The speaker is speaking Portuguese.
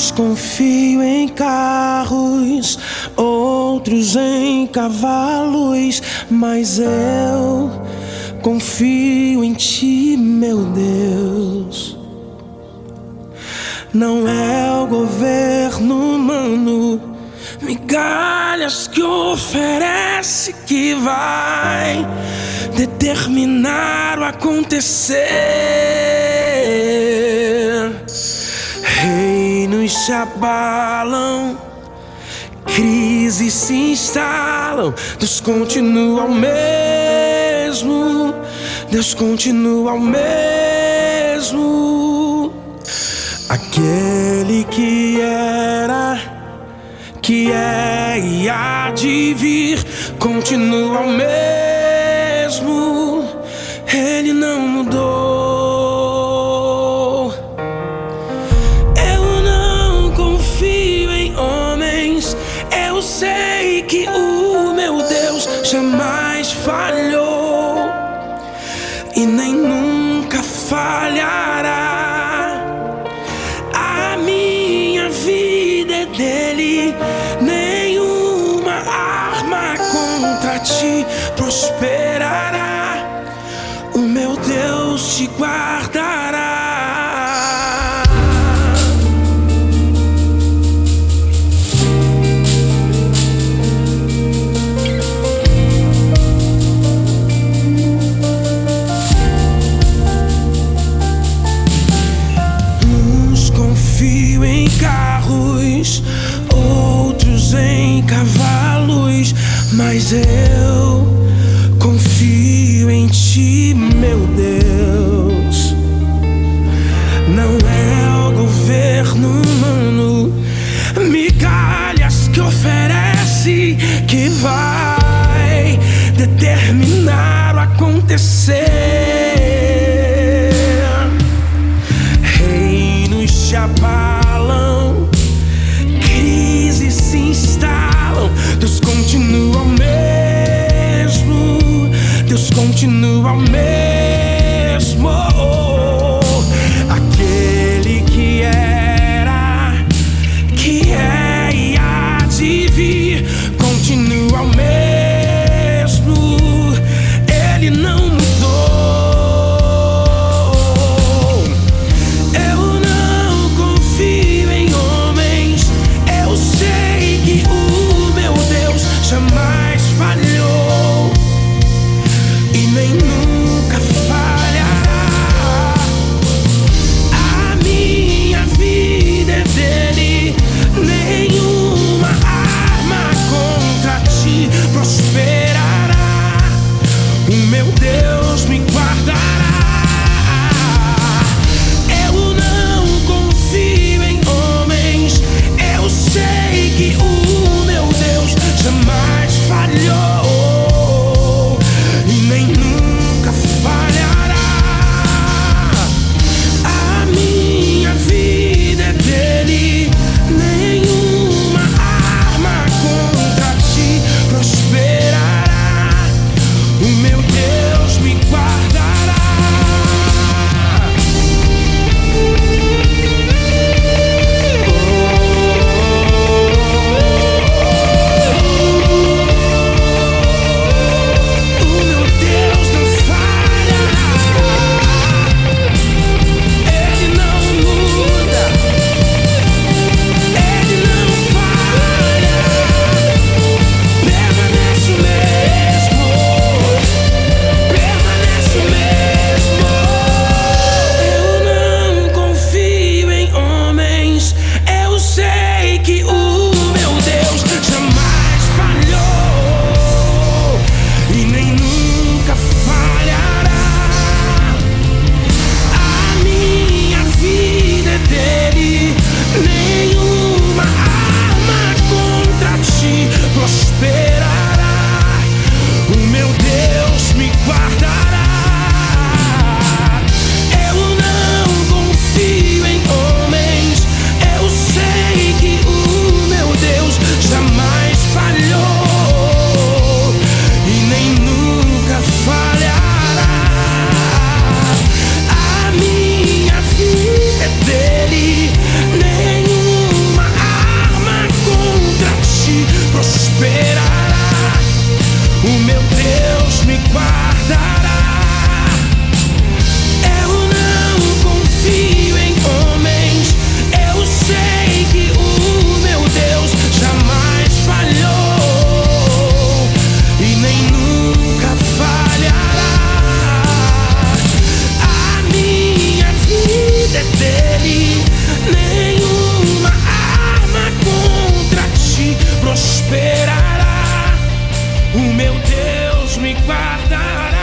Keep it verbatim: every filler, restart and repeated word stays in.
Uns confiam em carros, outros em cavalos, mas eu confio em ti, meu Deus. Não é o governo humano, migalhas que oferece, que vai determinar o acontecer. Reinos se abalam, crises se instalam, Deus continua o mesmo, Deus continua o mesmo. Aquele que era, que é e há de vir, continua o mesmo, Ele não mudou. Eu não confio em homens, eu sei que o meu Deus jamais falhou e nem nunca falhará. A minha vida é dele, nenhuma arma contra ti prosperará. O meu Deus te guardará. Uns confiam em carros, outros em cavalos, mas eu confio em ti, meu Deus. Não é o governo humano, migalhas que oferece, que vai determinar o acontecer. Reinos se abalam, crises se instalam, Deus continua o mesmo, Deus continua o mesmo. Aquele que era, que é e há de vir, continua o mesmo, Ele não mudou. Eu não confio em homens, eu sei que o meu Deus jamais falhou e nem nunca falhará. A minha vida é dele, nenhuma arma contra ti prosperará. O meu Deus me guardará. Eu não confio em homens, eu sei que o meu Deus jamais falhou e nem nunca falhará. A minha vida é dele, nenhuma arma contra ti prosperará. O meu Deus me guardará.